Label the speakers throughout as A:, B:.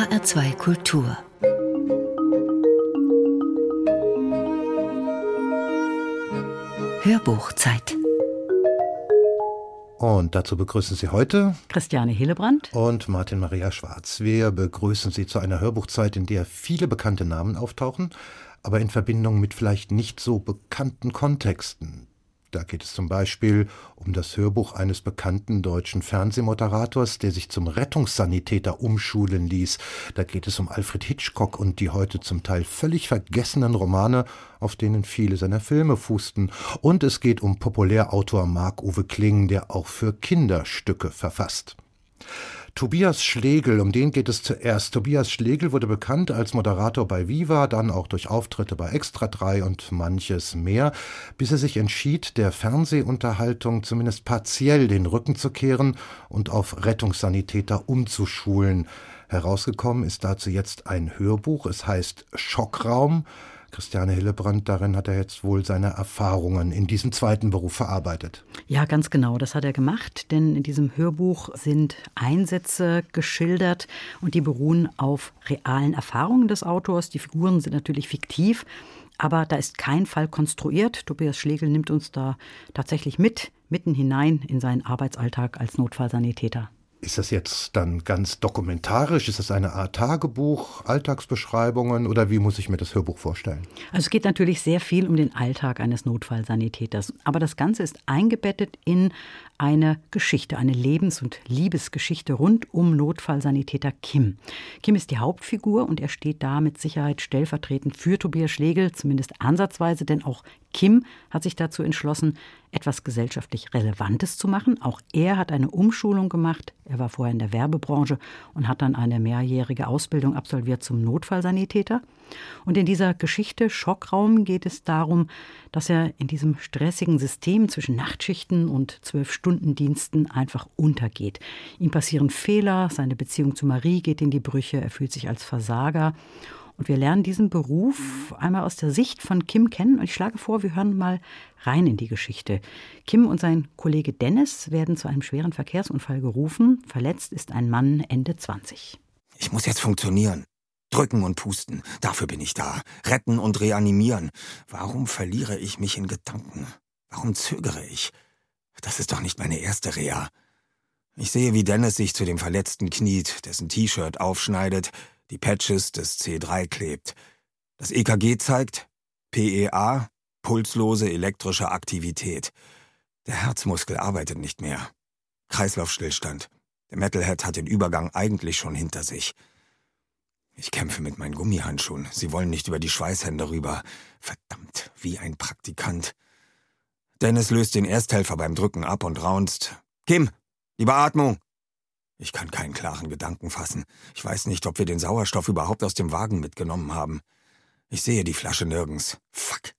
A: HR2 Kultur. Hörbuchzeit.
B: Und dazu begrüßen Sie heute
C: Christiane Hillebrand
B: und Martin Maria Schwarz. Wir begrüßen Sie zu einer Hörbuchzeit, in der viele bekannte Namen auftauchen, aber in Verbindung mit vielleicht nicht so bekannten Kontexten. Da geht es zum Beispiel um das Hörbuch eines bekannten deutschen Fernsehmoderators, der sich zum Rettungssanitäter umschulen ließ. Da geht es um Alfred Hitchcock und die heute zum Teil völlig vergessenen Romane, auf denen viele seiner Filme fußten. Und es geht um Populärautor Marc-Uwe Kling, der auch für Kinder Stücke verfasst. Tobias Schlegel, um den geht es zuerst. Tobias Schlegel wurde bekannt als Moderator bei Viva, dann auch durch Auftritte bei Extra 3 und manches mehr, bis er sich entschied, der Fernsehunterhaltung zumindest partiell den Rücken zu kehren und auf Rettungssanitäter umzuschulen. Herausgekommen ist dazu jetzt ein Hörbuch, es heißt Schockraum. Christiane Hillebrand, darin hat er jetzt wohl seine Erfahrungen in diesem zweiten Beruf verarbeitet.
C: Ja, ganz genau, das hat er gemacht, denn in diesem Hörbuch sind Einsätze geschildert und die beruhen auf realen Erfahrungen des Autors. Die Figuren sind natürlich fiktiv, aber da ist kein Fall konstruiert. Tobias Schlegel nimmt uns da tatsächlich mitten hinein in seinen Arbeitsalltag als Notfallsanitäter.
B: Ist das jetzt dann ganz dokumentarisch? Ist das eine Art Tagebuch, Alltagsbeschreibungen oder wie muss ich mir das Hörbuch vorstellen?
C: Also es geht natürlich sehr viel um den Alltag eines Notfallsanitäters. Aber das Ganze ist eingebettet in eine Geschichte, eine Lebens- und Liebesgeschichte rund um Notfallsanitäter Kim. Kim ist die Hauptfigur und er steht da mit Sicherheit stellvertretend für Tobias Schlegel, zumindest ansatzweise, denn auch Kim hat sich dazu entschlossen, etwas gesellschaftlich Relevantes zu machen. Auch er hat eine Umschulung gemacht. Er war vorher in der Werbebranche und hat dann eine mehrjährige Ausbildung absolviert zum Notfallsanitäter. Und in dieser Geschichte Schockraum geht es darum, dass er in diesem stressigen System zwischen Nachtschichten und 12-Stunden-Diensten einfach untergeht. Ihm passieren Fehler, seine Beziehung zu Marie geht in die Brüche, er fühlt sich als Versager. Und wir lernen diesen Beruf einmal aus der Sicht von Kim kennen. Und ich schlage vor, wir hören mal rein in die Geschichte. Kim und sein Kollege Dennis werden zu einem schweren Verkehrsunfall gerufen. Verletzt ist ein Mann Ende 20.
D: Ich muss jetzt funktionieren. Drücken und pusten, dafür bin ich da. Retten und reanimieren. Warum verliere ich mich in Gedanken? Warum zögere ich? Das ist doch nicht meine erste Reha. Ich sehe, wie Dennis sich zu dem Verletzten kniet, dessen T-Shirt aufschneidet, die Patches des C3 klebt. Das EKG zeigt PEA, pulslose elektrische Aktivität. Der Herzmuskel arbeitet nicht mehr. Kreislaufstillstand. Der Metalhead hat den Übergang eigentlich schon hinter sich. Ich kämpfe mit meinen Gummihandschuhen. Sie wollen nicht über die Schweißhände rüber. Verdammt, wie ein Praktikant. Dennis löst den Ersthelfer beim Drücken ab und raunzt. Kim, die Beatmung! Ich kann keinen klaren Gedanken fassen. Ich weiß nicht, ob wir den Sauerstoff überhaupt aus dem Wagen mitgenommen haben. Ich sehe die Flasche nirgends. Fuck.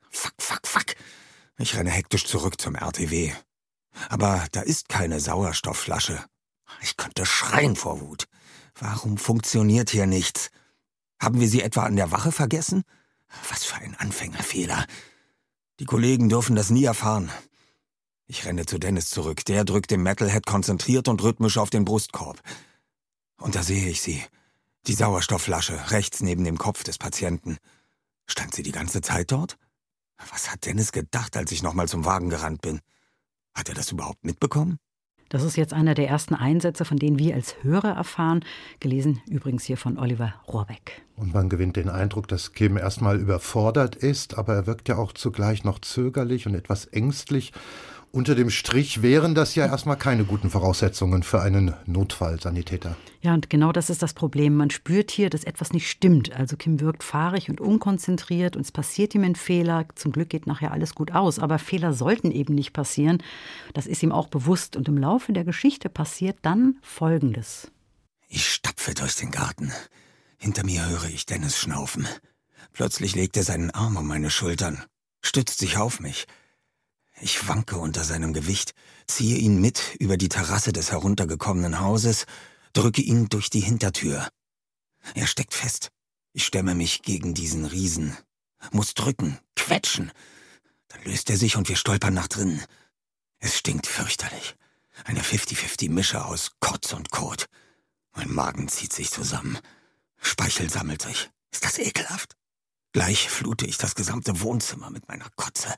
D: Ich renne hektisch zurück zum RTW. Aber da ist keine Sauerstoffflasche. Ich könnte schreien vor Wut. Warum funktioniert hier nichts? Haben wir sie etwa an der Wache vergessen? Was für ein Anfängerfehler. Die Kollegen dürfen das nie erfahren. Ich renne zu Dennis zurück. Der drückt dem Metalhead konzentriert und rhythmisch auf den Brustkorb. Und da sehe ich sie. Die Sauerstoffflasche, rechts neben dem Kopf des Patienten. Stand sie die ganze Zeit dort? Was hat Dennis gedacht, als ich nochmal zum Wagen gerannt bin? Hat er das überhaupt mitbekommen?
C: Das ist jetzt einer der ersten Einsätze, von denen wir als Hörer erfahren. Gelesen übrigens hier von Oliver Rohrbeck.
B: Und man gewinnt den Eindruck, dass Kim erstmal überfordert ist, aber er wirkt ja auch zugleich noch zögerlich und etwas ängstlich. Unter dem Strich wären das ja erstmal keine guten Voraussetzungen für einen Notfallsanitäter.
C: Ja, und genau das ist das Problem. Man spürt hier, dass etwas nicht stimmt. Also Kim wirkt fahrig und unkonzentriert und es passiert ihm ein Fehler. Zum Glück geht nachher alles gut aus, aber Fehler sollten eben nicht passieren. Das ist ihm auch bewusst. Und im Laufe der Geschichte passiert dann Folgendes.
D: Ich stapfe durch den Garten. Hinter mir höre ich Dennis schnaufen. Plötzlich legt er seinen Arm um meine Schultern, stützt sich auf mich. Ich wanke unter seinem Gewicht, ziehe ihn mit über die Terrasse des heruntergekommenen Hauses, drücke ihn durch die Hintertür. Er steckt fest. Ich stemme mich gegen diesen Riesen. Muss drücken, quetschen. Dann löst er sich und wir stolpern nach drinnen. Es stinkt fürchterlich. Eine 50-50-Mische aus Kotz und Kot. Mein Magen zieht sich zusammen. Speichel sammelt sich. Ist das ekelhaft? Gleich flute ich das gesamte Wohnzimmer mit meiner Kotze.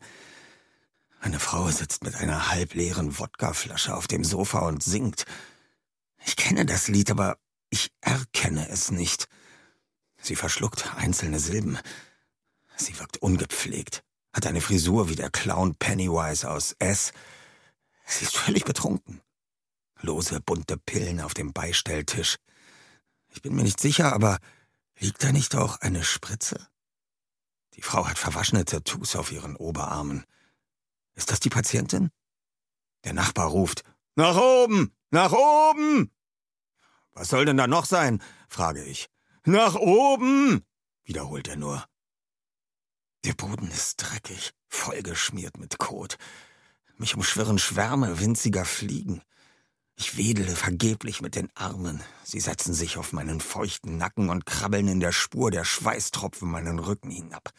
D: Eine Frau sitzt mit einer halbleeren Wodkaflasche auf dem Sofa und singt. Ich kenne das Lied, aber ich erkenne es nicht. Sie verschluckt einzelne Silben. Sie wirkt ungepflegt, hat eine Frisur wie der Clown Pennywise aus S. Sie ist völlig betrunken. Lose, bunte Pillen auf dem Beistelltisch. Ich bin mir nicht sicher, aber liegt da nicht auch eine Spritze? Die Frau hat verwaschene Tattoos auf ihren Oberarmen. Ist das die Patientin? Der Nachbar ruft, »Nach oben! Nach oben!« »Was soll denn da noch sein?« frage ich. »Nach oben!« wiederholt er nur. Der Boden ist dreckig, vollgeschmiert mit Kot. Mich umschwirren Schwärme winziger Fliegen. Ich wedele vergeblich mit den Armen. Sie setzen sich auf meinen feuchten Nacken und krabbeln in der Spur der Schweißtropfen meinen Rücken hinab.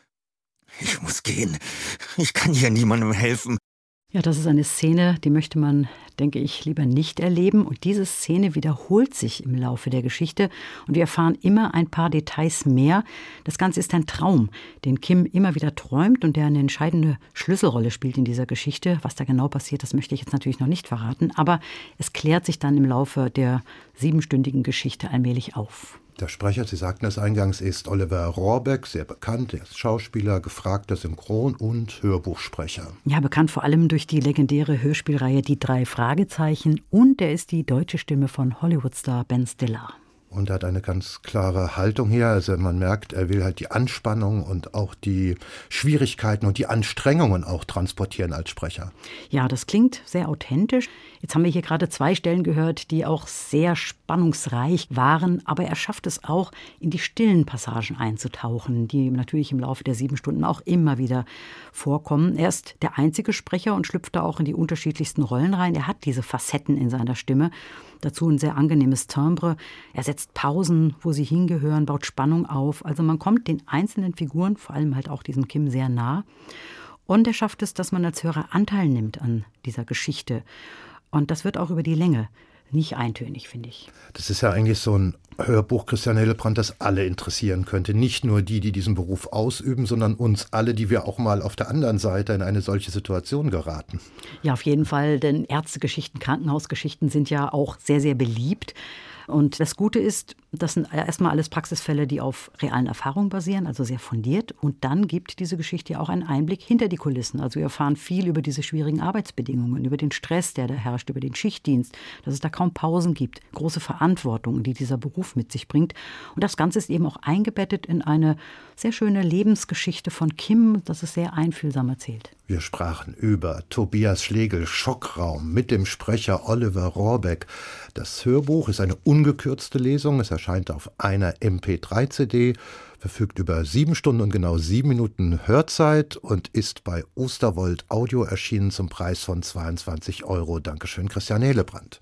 D: Ich muss gehen. Ich kann hier niemandem helfen.
C: Ja, das ist eine Szene, die möchte man, denke ich, lieber nicht erleben. Und diese Szene wiederholt sich im Laufe der Geschichte. Und wir erfahren immer ein paar Details mehr. Das Ganze ist ein Traum, den Kim immer wieder träumt und der eine entscheidende Schlüsselrolle spielt in dieser Geschichte. Was da genau passiert, das möchte ich jetzt natürlich noch nicht verraten. Aber es klärt sich dann im Laufe der 7-stündigen Geschichte allmählich auf.
B: Der Sprecher, Sie sagten es eingangs, ist Oliver Rohrbeck, sehr bekannt. Er ist Schauspieler, gefragter Synchron- und Hörbuchsprecher.
C: Ja, bekannt vor allem durch die legendäre Hörspielreihe Die 3 Fragezeichen. Und er ist die deutsche Stimme von Hollywoodstar Ben Stiller.
B: Und er hat eine ganz klare Haltung hier. Also man merkt, er will halt die Anspannung und auch die Schwierigkeiten und die Anstrengungen auch transportieren als Sprecher.
C: Ja, das klingt sehr authentisch. Jetzt haben wir hier gerade 2 Stellen gehört, die auch sehr spannungsreich waren. Aber er schafft es auch, in die stillen Passagen einzutauchen, die natürlich im Laufe der 7 Stunden auch immer wieder vorkommen. Er ist der einzige Sprecher und schlüpft da auch in die unterschiedlichsten Rollen rein. Er hat diese Facetten in seiner Stimme. Dazu ein sehr angenehmes Timbre. Er setzt Pausen, wo sie hingehören, baut Spannung auf. Also man kommt den einzelnen Figuren, vor allem halt auch diesem Kim, sehr nah. Und er schafft es, dass man als Hörer Anteil nimmt an dieser Geschichte. Und das wird auch über die Länge nicht eintönig, finde ich.
B: Das ist ja eigentlich so ein Hörbuch, Christiane Hillebrand, das alle interessieren könnte. Nicht nur die diesen Beruf ausüben, sondern uns alle, die wir auch mal auf der anderen Seite in eine solche Situation geraten.
C: Ja, auf jeden Fall, denn Ärztegeschichten, Krankenhausgeschichten sind ja auch sehr, sehr beliebt. Und das Gute ist, das sind erstmal alles Praxisfälle, die auf realen Erfahrungen basieren, also sehr fundiert. Und dann gibt diese Geschichte ja auch einen Einblick hinter die Kulissen. Also wir erfahren viel über diese schwierigen Arbeitsbedingungen, über den Stress, der da herrscht, über den Schichtdienst, dass es da kaum Pausen gibt, große Verantwortung, die dieser Beruf mit sich bringt. Und das Ganze ist eben auch eingebettet in eine sehr schöne Lebensgeschichte von Kim, das ist sehr einfühlsam erzählt.
B: Wir sprachen über Tobias Schlegel, Schockraum, mit dem Sprecher Oliver Rohrbeck. Das Hörbuch ist eine ungekürzte Lesung. Es erscheint auf einer MP3-CD, verfügt über 7 Stunden und genau 7 Minuten Hörzeit und ist bei Osterwold Audio erschienen zum Preis von 22 €. Dankeschön, Christiane Hillebrand.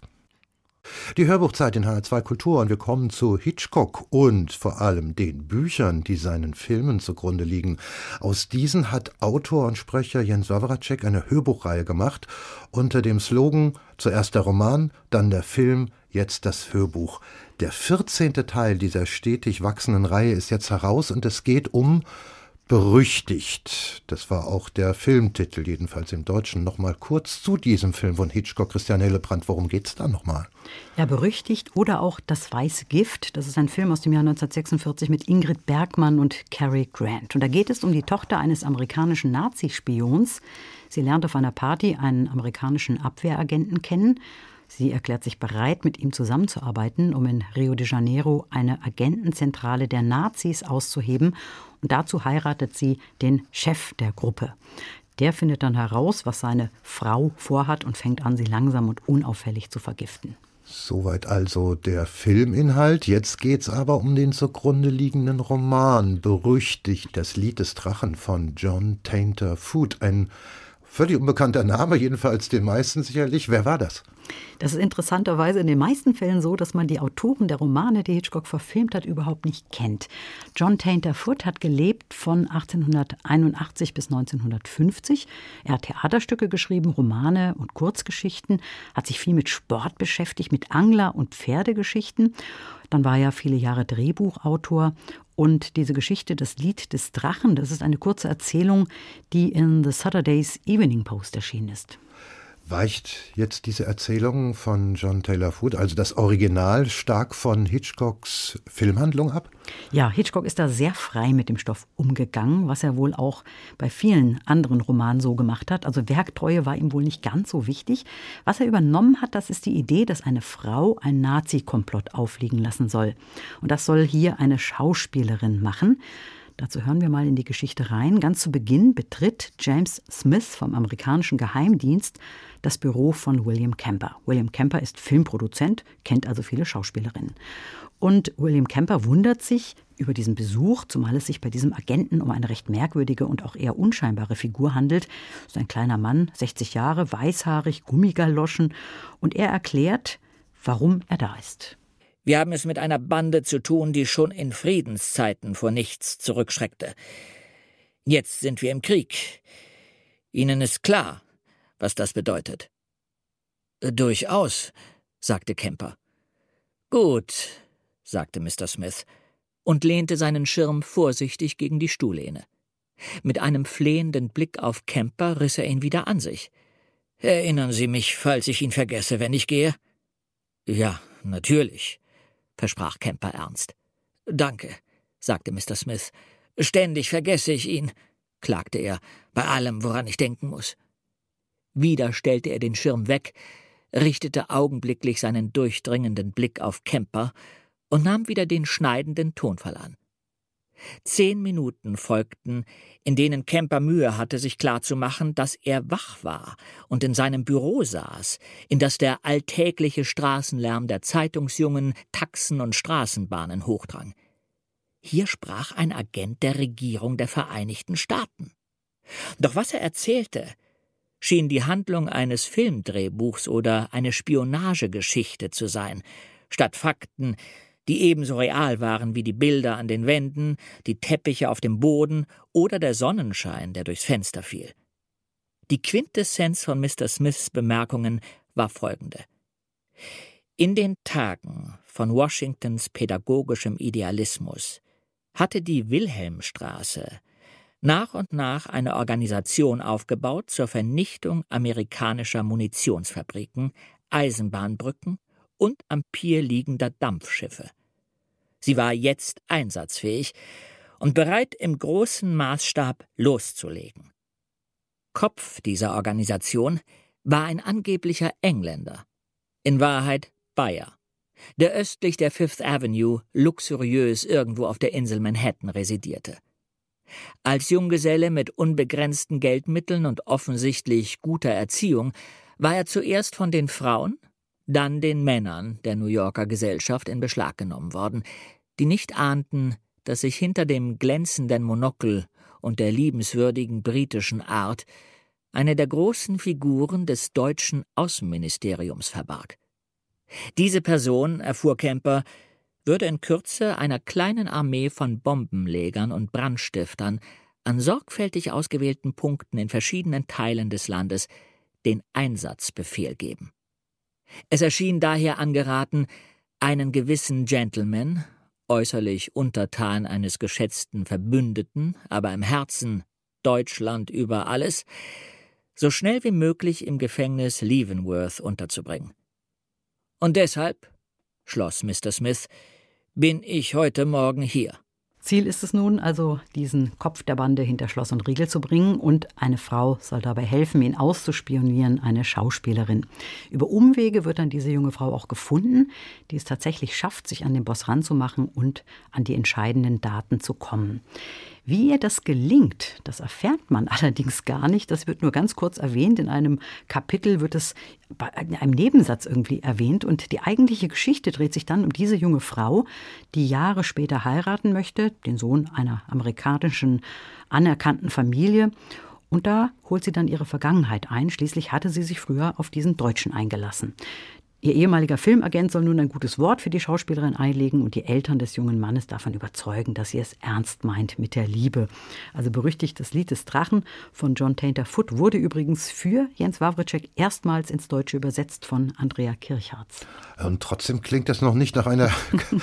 B: Die Hörbuchzeit in HR2 Kultur und wir kommen zu Hitchcock und vor allem den Büchern, die seinen Filmen zugrunde liegen. Aus diesen hat Autor und Sprecher Jens Wawracek eine Hörbuchreihe gemacht unter dem Slogan zuerst der Roman, dann der Film, jetzt das Hörbuch. Der 14. Teil dieser stetig wachsenden Reihe ist jetzt heraus und es geht um Berüchtigt. Das war auch der Filmtitel, jedenfalls im Deutschen. Nochmal kurz zu diesem Film von Hitchcock, Christiane Hillebrand. Worum geht's da nochmal?
C: Ja, Berüchtigt oder auch Das weiße Gift. Das ist ein Film aus dem Jahr 1946 mit Ingrid Bergman und Cary Grant. Und da geht es um die Tochter eines amerikanischen Nazispions. Sie lernt auf einer Party einen amerikanischen Abwehragenten kennen. Sie erklärt sich bereit, mit ihm zusammenzuarbeiten, um in Rio de Janeiro eine Agentenzentrale der Nazis auszuheben. Und dazu heiratet sie den Chef der Gruppe. Der findet dann heraus, was seine Frau vorhat und fängt an, sie langsam und unauffällig zu vergiften.
B: Soweit also der Filminhalt. Jetzt geht's aber um den zugrunde liegenden Roman. Berüchtigt, das Lied des Drachen von John Tainter Foote. Ein Völlig unbekannter Name, jedenfalls den meisten sicherlich. Wer war das?
C: Das ist interessanterweise in den meisten Fällen so, dass man die Autoren der Romane, die Hitchcock verfilmt hat, überhaupt nicht kennt. John Tainter Foote hat gelebt von 1881 bis 1950. Er hat Theaterstücke geschrieben, Romane und Kurzgeschichten, hat sich viel mit Sport beschäftigt, mit Angler- und Pferdegeschichten. Dann war er viele Jahre Drehbuchautor. Und diese Geschichte, das Lied des Drachen, das ist eine kurze Erzählung, die in The Saturday's Evening Post erschienen ist.
B: Weicht jetzt diese Erzählung von John Taylor Foote, also das Original, stark von Hitchcocks Filmhandlung ab?
C: Ja, Hitchcock ist da sehr frei mit dem Stoff umgegangen, was er wohl auch bei vielen anderen Romanen so gemacht hat. Also Werktreue war ihm wohl nicht ganz so wichtig. Was er übernommen hat, das ist die Idee, dass eine Frau einen Nazi-Komplott aufliegen lassen soll. Und das soll hier eine Schauspielerin machen. Dazu hören wir mal in die Geschichte rein. Ganz zu Beginn betritt James Smith vom amerikanischen Geheimdienst das Büro von William Kemper. William Kemper ist Filmproduzent, kennt also viele Schauspielerinnen. Und William Kemper wundert sich über diesen Besuch, zumal es sich bei diesem Agenten um eine recht merkwürdige und auch eher unscheinbare Figur handelt. So ein kleiner Mann, 60 Jahre, weißhaarig, Gummigaloschen. Und er erklärt, warum er da ist.
A: Wir haben es mit einer Bande zu tun, die schon in Friedenszeiten vor nichts zurückschreckte. Jetzt sind wir im Krieg. Ihnen ist klar, was das bedeutet. Durchaus, sagte Kemper. Gut, sagte Mr. Smith und lehnte seinen Schirm vorsichtig gegen die Stuhllehne. Mit einem flehenden Blick auf Kemper riss er ihn wieder an sich. Erinnern Sie mich, falls ich ihn vergesse, wenn ich gehe? Ja, natürlich, versprach Kemper ernst. Danke, sagte Mr. Smith. Ständig vergesse ich ihn, klagte er, bei allem, woran ich denken muss. Wieder stellte er den Schirm weg, richtete augenblicklich seinen durchdringenden Blick auf Kemper und nahm wieder den schneidenden Tonfall an. 10 Minuten folgten, in denen Kemper Mühe hatte, sich klarzumachen, dass er wach war und in seinem Büro saß, in das der alltägliche Straßenlärm der Zeitungsjungen, Taxen und Straßenbahnen hochdrang. Hier sprach ein Agent der Regierung der Vereinigten Staaten. Doch was er erzählte, schien die Handlung eines Filmdrehbuchs oder eine Spionagegeschichte zu sein, statt Fakten, die ebenso real waren wie die Bilder an den Wänden, die Teppiche auf dem Boden oder der Sonnenschein, der durchs Fenster fiel. Die Quintessenz von Mr. Smiths Bemerkungen war folgende. In den Tagen von Washingtons pädagogischem Idealismus hatte die Wilhelmstraße nach und nach eine Organisation aufgebaut zur Vernichtung amerikanischer Munitionsfabriken, Eisenbahnbrücken und am Pier liegender Dampfschiffe. Sie war jetzt einsatzfähig und bereit, im großen Maßstab loszulegen. Kopf dieser Organisation war ein angeblicher Engländer, in Wahrheit Bayer, der östlich der Fifth Avenue luxuriös irgendwo auf der Insel Manhattan residierte. Als Junggeselle mit unbegrenzten Geldmitteln und offensichtlich guter Erziehung war er zuerst von den Frauen, dann den Männern der New Yorker Gesellschaft in Beschlag genommen worden, die nicht ahnten, dass sich hinter dem glänzenden Monokel und der liebenswürdigen britischen Art eine der großen Figuren des deutschen Außenministeriums verbarg. Diese Person, erfuhr Kemper, würde in Kürze einer kleinen Armee von Bombenlegern und Brandstiftern an sorgfältig ausgewählten Punkten in verschiedenen Teilen des Landes den Einsatzbefehl geben. Es erschien daher angeraten, einen gewissen Gentleman, äußerlich untertan eines geschätzten Verbündeten, aber im Herzen Deutschland über alles, so schnell wie möglich im Gefängnis Leavenworth unterzubringen. Und deshalb, schloss Mr. Smith, bin ich heute Morgen hier.
C: Ziel ist es nun also, diesen Kopf der Bande hinter Schloss und Riegel zu bringen, und eine Frau soll dabei helfen, ihn auszuspionieren, eine Schauspielerin. Über Umwege wird dann diese junge Frau auch gefunden, die es tatsächlich schafft, sich an den Boss ranzumachen und an die entscheidenden Daten zu kommen. Wie ihr das gelingt, das erfährt man allerdings gar nicht. Das wird nur ganz kurz erwähnt. In einem Kapitel wird es in einem Nebensatz irgendwie erwähnt. Und die eigentliche Geschichte dreht sich dann um diese junge Frau, die Jahre später heiraten möchte, den Sohn einer amerikanischen anerkannten Familie. Und da holt sie dann ihre Vergangenheit ein. Schließlich hatte sie sich früher auf diesen Deutschen eingelassen. Ihr ehemaliger Filmagent soll nun ein gutes Wort für die Schauspielerin einlegen und die Eltern des jungen Mannes davon überzeugen, dass sie es ernst meint mit der Liebe. Also berüchtigt das Lied des Drachen von John Tainter Foot wurde übrigens für Jens Wawrczeck erstmals ins Deutsche übersetzt von Andrea Kirchhartz.
B: Und trotzdem klingt das noch nicht nach einer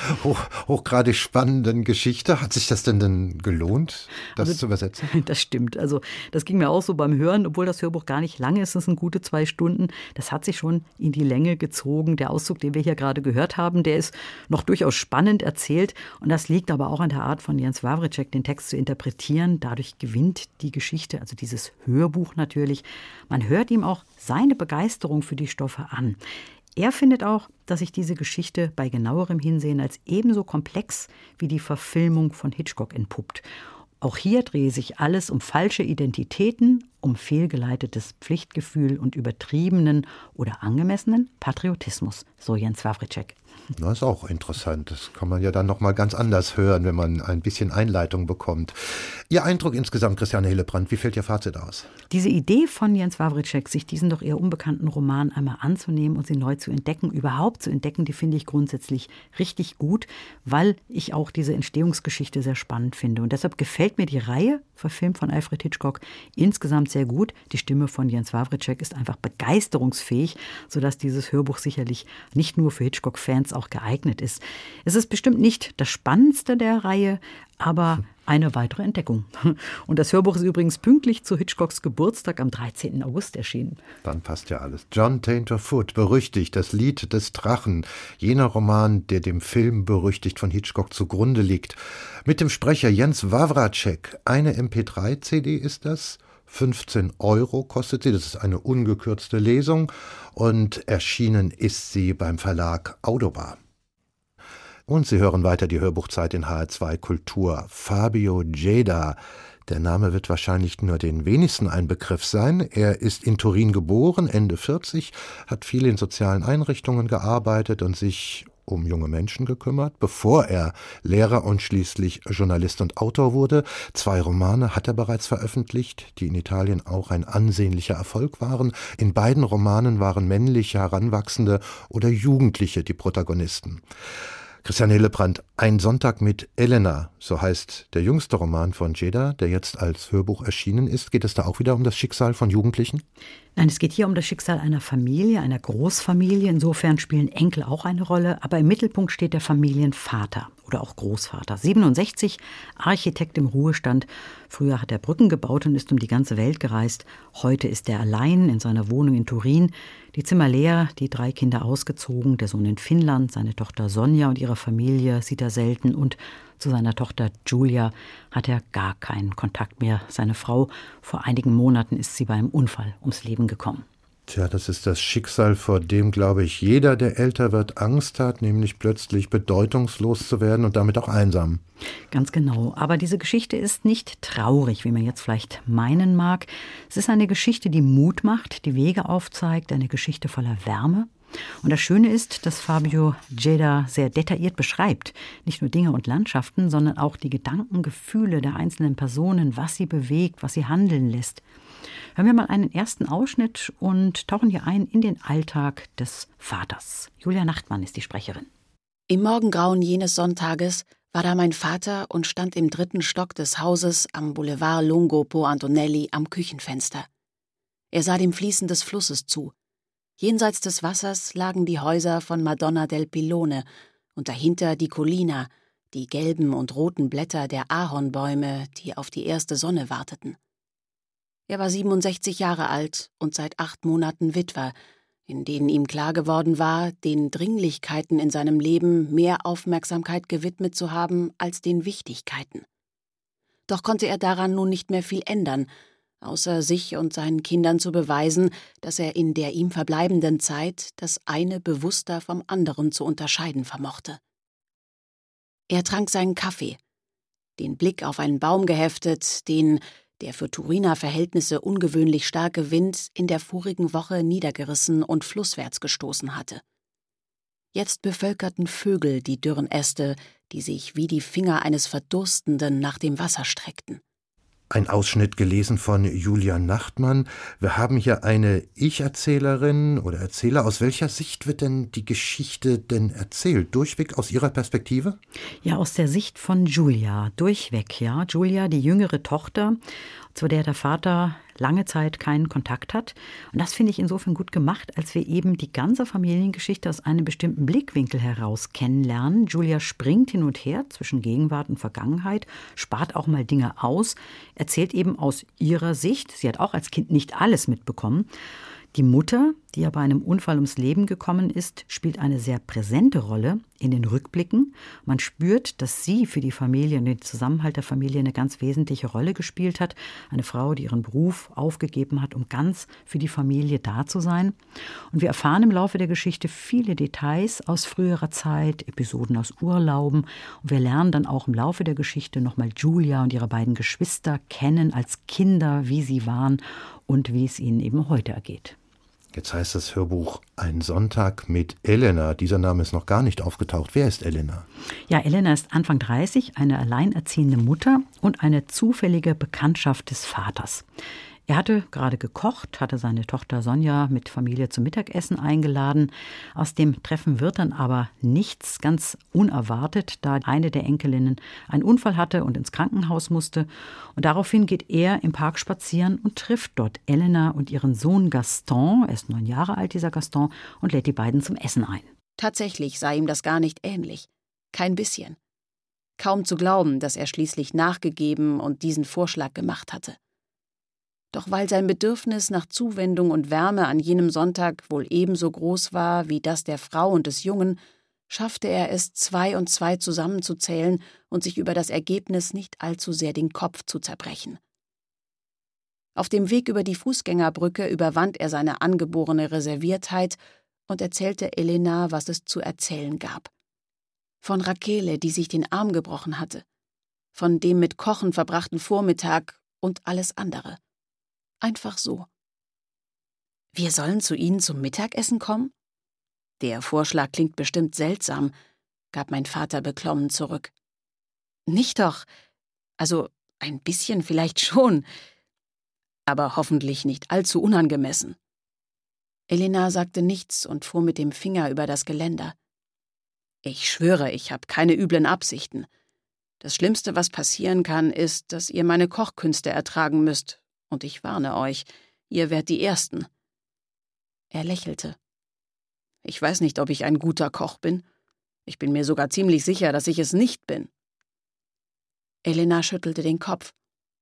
B: hochgradig spannenden Geschichte. Hat sich das denn gelohnt, das zu übersetzen?
C: Das stimmt. Also das ging mir auch so beim Hören, obwohl das Hörbuch gar nicht lang ist. Es sind gute 2 Stunden. Das hat sich schon in die Länge gezogen. Der Auszug, den wir hier gerade gehört haben, der ist noch durchaus spannend erzählt. Und das liegt aber auch an der Art von Jens Wawrczeck, den Text zu interpretieren. Dadurch gewinnt die Geschichte, also dieses Hörbuch natürlich. Man hört ihm auch seine Begeisterung für die Stoffe an. Er findet auch, dass sich diese Geschichte bei genauerem Hinsehen als ebenso komplex wie die Verfilmung von Hitchcock entpuppt. Auch hier drehe sich alles um falsche Identitäten, um fehlgeleitetes Pflichtgefühl und übertriebenen oder angemessenen Patriotismus, so Jens Wawrczeck.
B: Das ist auch interessant. Das kann man ja dann noch mal ganz anders hören, wenn man ein bisschen Einleitung bekommt. Ihr Eindruck insgesamt, Christiane Hillebrand, wie fällt Ihr Fazit aus?
C: Diese Idee von Jens Wawrczeck, sich diesen doch eher unbekannten Roman einmal anzunehmen und sie neu zu entdecken, überhaupt zu entdecken, die finde ich grundsätzlich richtig gut, weil ich auch diese Entstehungsgeschichte sehr spannend finde. Und deshalb gefällt mir die Reihe, verfilmt von Alfred Hitchcock, insgesamt sehr gut. Die Stimme von Jens Wawrczeck ist einfach begeisterungsfähig, sodass dieses Hörbuch sicherlich nicht nur für Hitchcock-Fans auch geeignet ist. Es ist bestimmt nicht das Spannendste der Reihe, aber eine weitere Entdeckung. Und das Hörbuch ist übrigens pünktlich zu Hitchcocks Geburtstag am 13. August erschienen.
B: Dann passt ja alles. John Tainter Foot, berüchtigt, das Lied des Drachen. Jener Roman, der dem Film berüchtigt von Hitchcock zugrunde liegt. Mit dem Sprecher Jens Wawrczeck. Eine MP3-CD ist das. 15 € kostet sie, das ist eine ungekürzte Lesung und erschienen ist sie beim Verlag Audobar. Und Sie hören weiter die Hörbuchzeit in HR2 Kultur. Fabio Geda, der Name wird wahrscheinlich nur den wenigsten ein Begriff sein. Er ist in Turin geboren, Ende 40, hat viel in sozialen Einrichtungen gearbeitet und sich um junge Menschen gekümmert, bevor er Lehrer und schließlich Journalist und Autor wurde. 2 Romane hat er bereits veröffentlicht, die in Italien auch ein ansehnlicher Erfolg waren. In beiden Romanen waren männliche Heranwachsende oder Jugendliche die Protagonisten. Christiane Hillebrand, Ein Sonntag mit Elena, so heißt der jüngste Roman von Geda, der jetzt als Hörbuch erschienen ist. Geht es da auch wieder um das Schicksal von Jugendlichen?
C: Nein, es geht hier um das Schicksal einer Familie, einer Großfamilie. Insofern spielen Enkel auch eine Rolle. Aber im Mittelpunkt steht der Familienvater oder auch Großvater. 67, Architekt im Ruhestand. Früher hat er Brücken gebaut und ist um die ganze Welt gereist. Heute ist er allein in seiner Wohnung in Turin. Die Zimmer leer, die 3 Kinder ausgezogen, der Sohn in Finnland, seine Tochter Sonja und ihre Familie sieht er selten und zu seiner Tochter Giulia hat er gar keinen Kontakt mehr. Seine Frau, vor einigen Monaten ist sie bei einem Unfall ums Leben gekommen.
B: Tja, das ist das Schicksal, vor dem, glaube ich, jeder, der älter wird, Angst hat, nämlich plötzlich bedeutungslos zu werden und damit auch einsam.
C: Ganz genau. Aber diese Geschichte ist nicht traurig, wie man jetzt vielleicht meinen mag. Es ist eine Geschichte, die Mut macht, die Wege aufzeigt, eine Geschichte voller Wärme. Und das Schöne ist, dass Fabio Geda sehr detailliert beschreibt, nicht nur Dinge und Landschaften, sondern auch die Gedanken, Gefühle der einzelnen Personen, was sie bewegt, was sie handeln lässt. Hören wir mal einen ersten Ausschnitt und tauchen hier ein in den Alltag des Vaters. Julia Nachtmann ist die Sprecherin.
E: Im Morgengrauen jenes Sonntages war da mein Vater und stand im 3. Stock des Hauses am Boulevard Lungo Po Antonelli am Küchenfenster. Er sah dem Fließen des Flusses zu. Jenseits des Wassers lagen die Häuser von Madonna del Pilone und dahinter die Collina, die gelben und roten Blätter der Ahornbäume, die auf die erste Sonne warteten. Er war 67 Jahre alt und seit 8 Monaten Witwer, in denen ihm klar geworden war, den Dringlichkeiten in seinem Leben mehr Aufmerksamkeit gewidmet zu haben als den Wichtigkeiten. Doch konnte er daran nun nicht mehr viel ändern, außer sich und seinen Kindern zu beweisen, dass er in der ihm verbleibenden Zeit das eine bewusster vom anderen zu unterscheiden vermochte. Er trank seinen Kaffee, den Blick auf einen Baum geheftet, den der für Turiner Verhältnisse ungewöhnlich starke Wind in der vorigen Woche niedergerissen und flusswärts gestoßen hatte. Jetzt bevölkerten Vögel die dürren Äste, die sich wie die Finger eines Verdurstenden nach dem Wasser streckten.
B: Ein Ausschnitt gelesen von Julia Nachtmann. Wir haben hier eine Ich-Erzählerin oder Erzähler. Aus welcher Sicht wird denn die Geschichte denn erzählt? Durchweg aus Ihrer Perspektive?
C: Ja, aus der Sicht von Julia, durchweg, ja. Julia, die jüngere Tochter, zu der der Vater lange Zeit keinen Kontakt hat. Und das finde ich insofern gut gemacht, als wir eben die ganze Familiengeschichte aus einem bestimmten Blickwinkel heraus kennenlernen. Julia springt hin und her zwischen Gegenwart und Vergangenheit, spart auch mal Dinge aus, erzählt eben aus ihrer Sicht. Sie hat auch als Kind nicht alles mitbekommen. Die Mutter, die ja bei einem Unfall ums Leben gekommen ist, spielt eine sehr präsente Rolle in den Rückblicken. Man spürt, dass sie für die Familie und den Zusammenhalt der Familie eine ganz wesentliche Rolle gespielt hat. Eine Frau, die ihren Beruf aufgegeben hat, um ganz für die Familie da zu sein. Und wir erfahren im Laufe der Geschichte viele Details aus früherer Zeit, Episoden aus Urlauben. Und wir lernen dann auch im Laufe der Geschichte nochmal Julia und ihre beiden Geschwister kennen als Kinder, wie sie waren und wie es ihnen eben heute ergeht.
B: Jetzt heißt das Hörbuch Ein Sonntag mit Elena. Dieser Name ist noch gar nicht aufgetaucht. Wer ist Elena?
C: Ja, Elena ist Anfang 30, eine alleinerziehende Mutter und eine zufällige Bekanntschaft des Vaters. Er hatte gerade gekocht, hatte seine Tochter Sonja mit Familie zum Mittagessen eingeladen. Aus dem Treffen wird dann aber nichts, ganz unerwartet, da eine der Enkelinnen einen Unfall hatte und ins Krankenhaus musste. Und daraufhin geht er im Park spazieren und trifft dort Elena und ihren Sohn Gaston, er ist 9 Jahre alt, dieser Gaston, und lädt die beiden zum Essen ein.
E: Tatsächlich sei ihm das gar nicht ähnlich. Kein bisschen. Kaum zu glauben, dass er schließlich nachgegeben und diesen Vorschlag gemacht hatte. Doch weil sein Bedürfnis nach Zuwendung und Wärme an jenem Sonntag wohl ebenso groß war wie das der Frau und des Jungen, schaffte er es, 2 und 2 zusammenzuzählen und sich über das Ergebnis nicht allzu sehr den Kopf zu zerbrechen. Auf dem Weg über die Fußgängerbrücke überwand er seine angeborene Reserviertheit und erzählte Elena, was es zu erzählen gab. Von Rachele, die sich den Arm gebrochen hatte, von dem mit Kochen verbrachten Vormittag und alles andere. Einfach so. Wir sollen zu Ihnen zum Mittagessen kommen? Der Vorschlag klingt bestimmt seltsam, gab mein Vater beklommen zurück. Nicht doch. Also ein bisschen vielleicht schon, aber hoffentlich nicht allzu unangemessen. Elena sagte nichts und fuhr mit dem Finger über das Geländer. Ich schwöre, ich habe keine üblen Absichten. Das Schlimmste, was passieren kann, ist, dass ihr meine Kochkünste ertragen müsst. Und ich warne euch, ihr werdet die Ersten. Er lächelte. Ich weiß nicht, ob ich ein guter Koch bin. Ich bin mir sogar ziemlich sicher, dass ich es nicht bin. Elena schüttelte den Kopf.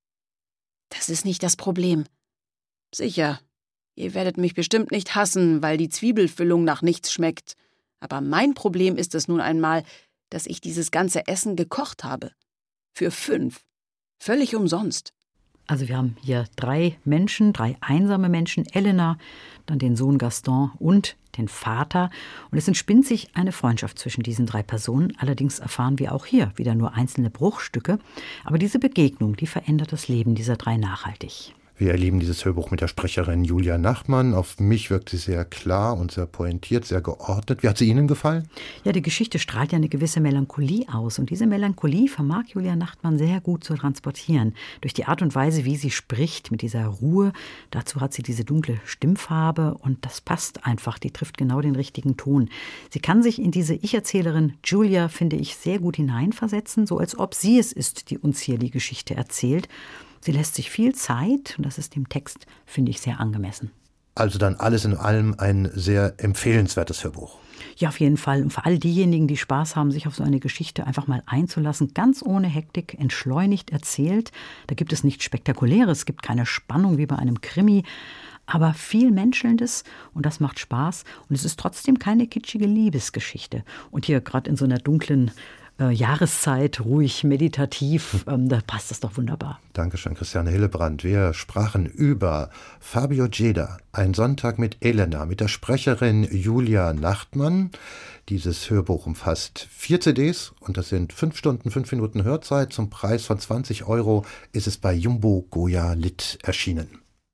E: Das ist nicht das Problem. Sicher, ihr werdet mich bestimmt nicht hassen, weil die Zwiebelfüllung nach nichts schmeckt. Aber mein Problem ist es nun einmal, dass ich dieses ganze Essen gekocht habe. Für 5. Völlig umsonst.
C: Also wir haben hier 3 Menschen, 3 einsame Menschen, Elena, dann den Sohn Gaston und den Vater. Und es entspinnt sich eine Freundschaft zwischen diesen 3 Personen. Allerdings erfahren wir auch hier wieder nur einzelne Bruchstücke. Aber diese Begegnung, die verändert das Leben dieser 3 nachhaltig.
B: Wir erleben dieses Hörbuch mit der Sprecherin Julia Nachtmann. Auf mich wirkt sie sehr klar und sehr pointiert, sehr geordnet. Wie hat sie Ihnen gefallen?
C: Ja, die Geschichte strahlt ja eine gewisse Melancholie aus. Und diese Melancholie vermag Julia Nachtmann sehr gut zu transportieren. Durch die Art und Weise, wie sie spricht, mit dieser Ruhe. Dazu hat sie diese dunkle Stimmfarbe und das passt einfach. Die trifft genau den richtigen Ton. Sie kann sich in diese Ich-Erzählerin Julia, finde ich, sehr gut hineinversetzen, so als ob sie es ist, die uns hier die Geschichte erzählt. Sie lässt sich viel Zeit und das ist dem Text, finde ich, sehr angemessen.
B: Also dann alles in allem ein sehr empfehlenswertes Hörbuch.
C: Ja, auf jeden Fall. Und für all diejenigen, die Spaß haben, sich auf so eine Geschichte einfach mal einzulassen, ganz ohne Hektik, entschleunigt erzählt. Da gibt es nichts Spektakuläres, es gibt keine Spannung wie bei einem Krimi, aber viel Menschelndes und das macht Spaß. Und es ist trotzdem keine kitschige Liebesgeschichte. Und hier gerade in so einer dunklen Jahreszeit, ruhig, meditativ, da passt das doch wunderbar.
B: Dankeschön, Christiane Hillebrand. Wir sprachen über Fabio Geda, Ein Sonntag mit Elena, mit der Sprecherin Julia Nachtmann. Dieses Hörbuch umfasst 4 CDs und das sind 5 Stunden, 5 Minuten Hörzeit. Zum Preis von 20 € ist es bei Jumbo Goya Lit erschienen.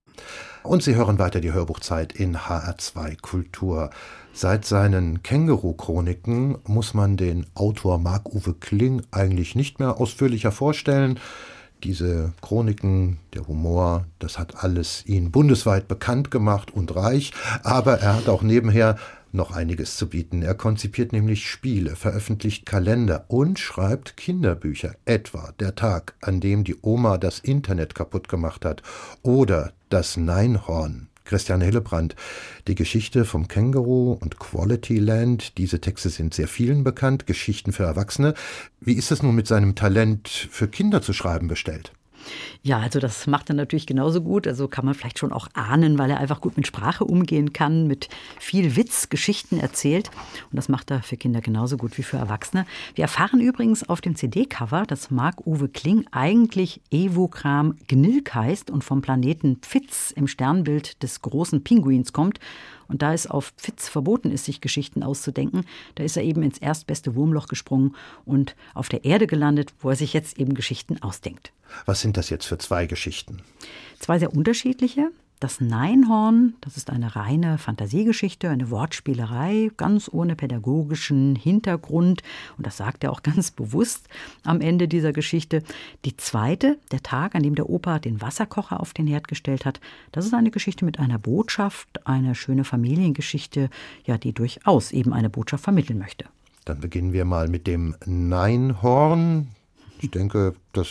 B: Und Sie hören weiter die Hörbuchzeit in HR2 Kultur. Seit seinen Känguru-Chroniken muss man den Autor Marc-Uwe Kling eigentlich nicht mehr ausführlicher vorstellen. Diese Chroniken, der Humor, das hat alles ihn bundesweit bekannt gemacht und reich, aber er hat auch nebenher noch einiges zu bieten. Er konzipiert nämlich Spiele, veröffentlicht Kalender und schreibt Kinderbücher, etwa Der Tag, an dem die Oma das Internet kaputt gemacht hat oder Das Neinhorn. Christiane Hillebrand, die Geschichte vom Känguru und Quality Land, diese Texte sind sehr vielen bekannt, Geschichten für Erwachsene. Wie ist es nun mit seinem Talent, für Kinder zu schreiben bestellt?
C: Ja, also das macht er natürlich genauso gut. Also kann man vielleicht schon auch ahnen, weil er einfach gut mit Sprache umgehen kann, mit viel Witz Geschichten erzählt. Und das macht er für Kinder genauso gut wie für Erwachsene. Wir erfahren übrigens auf dem CD-Cover, dass Marc-Uwe Kling eigentlich Evokram Gnilk heißt und vom Planeten Pfitz im Sternbild des großen Pinguins kommt. Und da es auf Pfitz verboten ist, sich Geschichten auszudenken, da ist er eben ins erstbeste Wurmloch gesprungen und auf der Erde gelandet, wo er sich jetzt eben Geschichten ausdenkt.
B: Was sind das jetzt für 2 Geschichten?
C: 2 sehr unterschiedliche. Das Neinhorn, das ist eine reine Fantasiegeschichte, eine Wortspielerei, ganz ohne pädagogischen Hintergrund. Und das sagt er auch ganz bewusst am Ende dieser Geschichte. Die zweite, der Tag, an dem der Opa den Wasserkocher auf den Herd gestellt hat, das ist eine Geschichte mit einer Botschaft, eine schöne Familiengeschichte, ja, die durchaus eben eine Botschaft vermitteln möchte.
B: Dann beginnen wir mal mit dem Neinhorn. Ich denke, das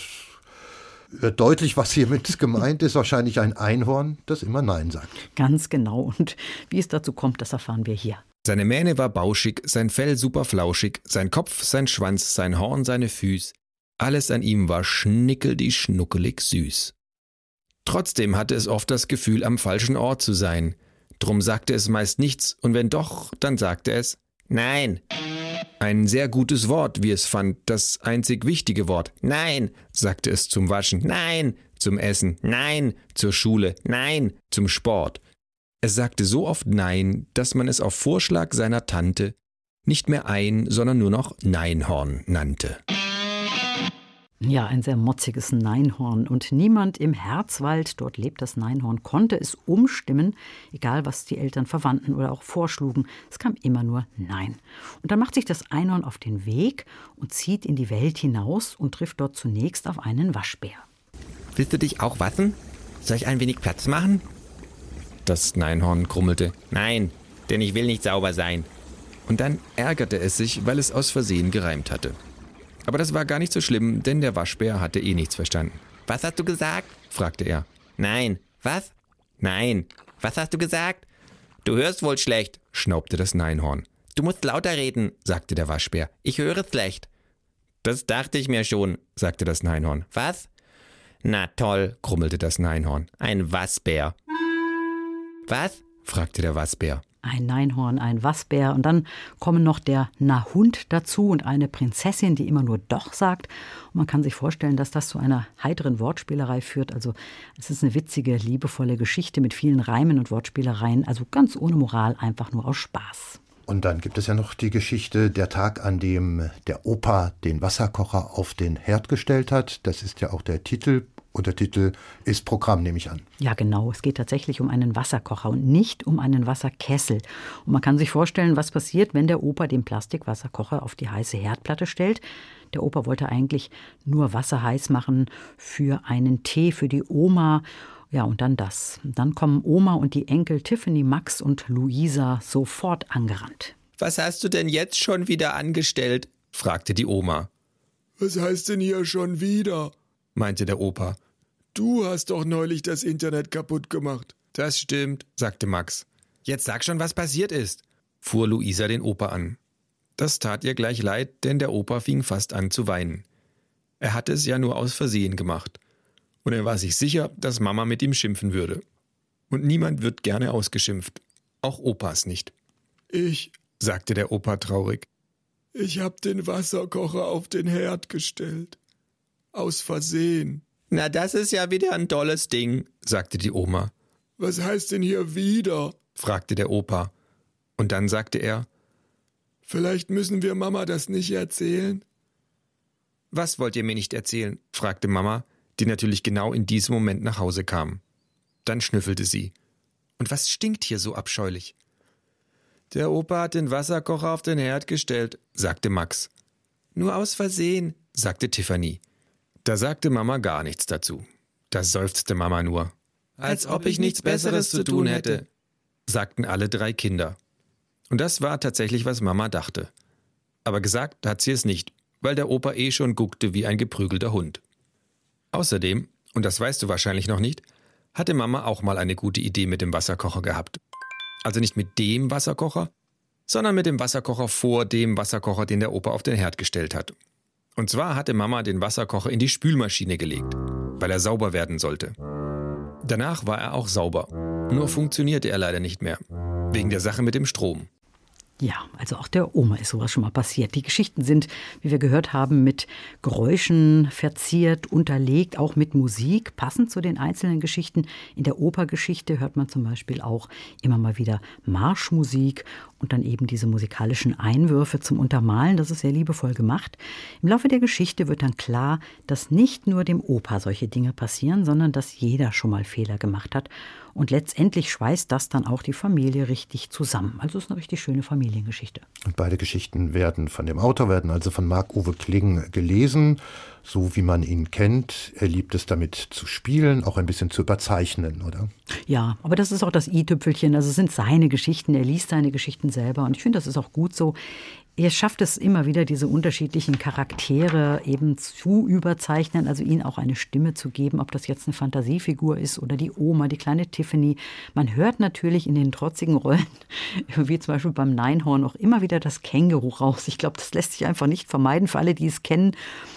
B: wird deutlich, was hiermit gemeint ist. Wahrscheinlich ein Einhorn, das immer Nein sagt.
C: Ganz genau. Und wie es dazu kommt, das erfahren wir hier.
F: Seine Mähne war bauschig, sein Fell super flauschig, sein Kopf, sein Schwanz, sein Horn, seine Füß. Alles an ihm war schnuckelig süß. Trotzdem hatte es oft das Gefühl, am falschen Ort zu sein. Drum sagte es meist nichts und wenn doch, dann sagte es Nein. Ein sehr gutes Wort, wie es fand, das einzig wichtige Wort. Nein, sagte es zum Waschen. Nein, zum Essen. Nein, zur Schule. Nein, zum Sport. Es sagte so oft Nein, dass man es auf Vorschlag seiner Tante nicht mehr ein, sondern nur noch Neinhorn nannte.
C: Ja, ein sehr motziges Neinhorn. Und niemand im Herzwald, dort lebt das Neinhorn, konnte es umstimmen, egal was die Eltern, Verwandten oder auch vorschlugen. Es kam immer nur Nein. Und dann macht sich das Einhorn auf den Weg und zieht in die Welt hinaus und trifft dort zunächst auf einen Waschbär.
F: Willst du dich auch waschen? Soll ich ein wenig Platz machen? Das Neinhorn grummelte. Nein, denn ich will nicht sauber sein. Und dann ärgerte es sich, weil es aus Versehen gereimt hatte. Aber das war gar nicht so schlimm, denn der Waschbär hatte eh nichts verstanden. Was hast du gesagt? Fragte er. Nein. Was? Nein. Was hast du gesagt? Du hörst wohl schlecht, schnaubte das Neinhorn. Du musst lauter reden, sagte der Waschbär. Ich höre schlecht. Das dachte ich mir schon, sagte das Neinhorn. Was? Na toll, grummelte das Neinhorn. Ein Wasbär. Was? Fragte der Wasbär.
C: Ein Neinhorn, ein Wasbär und dann kommen noch der Nahund dazu und eine Prinzessin, die immer nur Doch sagt. Und man kann sich vorstellen, dass das zu einer heiteren Wortspielerei führt. Also es ist eine witzige, liebevolle Geschichte mit vielen Reimen und Wortspielereien. Also ganz ohne Moral, einfach nur aus Spaß.
B: Und dann gibt es ja noch die Geschichte, der Tag, an dem der Opa den Wasserkocher auf den Herd gestellt hat. Das ist ja auch der Titel. Und der Titel ist Programm, nehme ich an.
C: Ja, genau. Es geht tatsächlich um einen Wasserkocher und nicht um einen Wasserkessel. Und man kann sich vorstellen, was passiert, wenn der Opa den Plastikwasserkocher auf die heiße Herdplatte stellt. Der Opa wollte eigentlich nur Wasser heiß machen für einen Tee für die Oma. Ja, und dann das. Dann kommen Oma und die Enkel Tiffany, Max und Luisa sofort angerannt.
F: Was hast du denn jetzt schon wieder angestellt? Fragte die Oma.
G: Was heißt denn hier schon wieder?
F: Meinte der Opa.
G: Du hast doch neulich das Internet kaputt gemacht.
F: Das stimmt, sagte Max. Jetzt sag schon, was passiert ist, fuhr Luisa den Opa an. Das tat ihr gleich leid, denn der Opa fing fast an zu weinen. Er hatte es ja nur aus Versehen gemacht. Und er war sich sicher, dass Mama mit ihm schimpfen würde. Und niemand wird gerne ausgeschimpft. Auch Opas nicht.
G: Sagte der Opa traurig. Ich hab den Wasserkocher auf den Herd gestellt. Aus Versehen.
F: Na, das ist ja wieder ein tolles Ding, sagte die Oma.
G: Was heißt denn hier wieder?
F: Fragte der Opa. Und dann sagte er,
G: vielleicht müssen wir Mama das nicht erzählen.
F: Was wollt ihr mir nicht erzählen? Fragte Mama, die natürlich genau in diesem Moment nach Hause kam. Dann schnüffelte sie. Und was stinkt hier so abscheulich? Der Opa hat den Wasserkocher auf den Herd gestellt, sagte Max. Nur aus Versehen, sagte Tiffany. Da sagte Mama gar nichts dazu. Da seufzte Mama nur. Als ob ich nichts Besseres zu tun hätte, sagten alle 3 Kinder. Und das war tatsächlich, was Mama dachte. Aber gesagt hat sie es nicht, weil der Opa schon guckte wie ein geprügelter Hund. Außerdem, und das weißt du wahrscheinlich noch nicht, hatte Mama auch mal eine gute Idee mit dem Wasserkocher gehabt. Also nicht mit dem Wasserkocher, sondern mit dem Wasserkocher vor dem Wasserkocher, den der Opa auf den Herd gestellt hat. Und zwar hatte Mama den Wasserkocher in die Spülmaschine gelegt, weil er sauber werden sollte. Danach war er auch sauber, nur funktionierte er leider nicht mehr, wegen der Sache mit dem Strom.
C: Ja, also auch der Oma ist sowas schon mal passiert. Die Geschichten sind, wie wir gehört haben, mit Geräuschen verziert, unterlegt, auch mit Musik, passend zu den einzelnen Geschichten. In der Opergeschichte hört man zum Beispiel auch immer mal wieder Marschmusik und dann eben diese musikalischen Einwürfe zum Untermalen. Das ist sehr liebevoll gemacht. Im Laufe der Geschichte wird dann klar, dass nicht nur dem Opa solche Dinge passieren, sondern dass jeder schon mal Fehler gemacht hat. Und letztendlich schweißt das dann auch die Familie richtig zusammen. Also es ist eine richtig schöne Familiengeschichte.
B: Und beide Geschichten werden von dem Autor, werden also von Marc-Uwe Kling gelesen, so wie man ihn kennt. Er liebt es damit zu spielen, auch ein bisschen zu überzeichnen, oder?
C: Ja, aber das ist auch das i-Tüpfelchen. Also es sind seine Geschichten, er liest seine Geschichten selber. Und ich finde, das ist auch gut so. Er schafft es immer wieder, diese unterschiedlichen Charaktere eben zu überzeichnen, also ihnen auch eine Stimme zu geben, ob das jetzt eine Fantasiefigur ist oder die Oma, die kleine Tiffany. Man hört natürlich in den trotzigen Rollen, wie zum Beispiel beim Neinhorn, auch immer wieder das Känguru raus. Ich glaube, das lässt sich einfach nicht vermeiden. Für alle, die es kennen,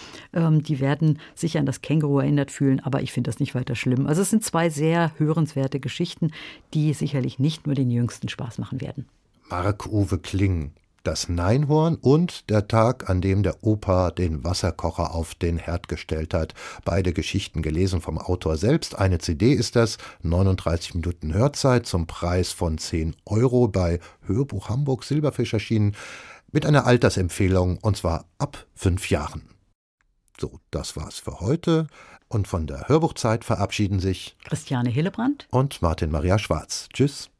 C: die werden sich an das Känguru erinnert fühlen, aber ich finde das nicht weiter schlimm. Also es sind 2 sehr hörenswerte Geschichten, die sicherlich nicht nur den Jüngsten Spaß machen werden.
B: Marc-Uwe Kling. Das Neinhorn und der Tag, an dem der Opa den Wasserkocher auf den Herd gestellt hat. Beide Geschichten gelesen vom Autor selbst. Eine CD ist das, 39 Minuten Hörzeit zum Preis von 10 € bei Hörbuch Hamburg Silberfisch erschienen, mit einer Altersempfehlung, und zwar ab 5 Jahren. So, das war's für heute. Und von der Hörbuchzeit verabschieden sich
C: Christiane Hillebrand
B: und Martin Maria Schwarz. Tschüss.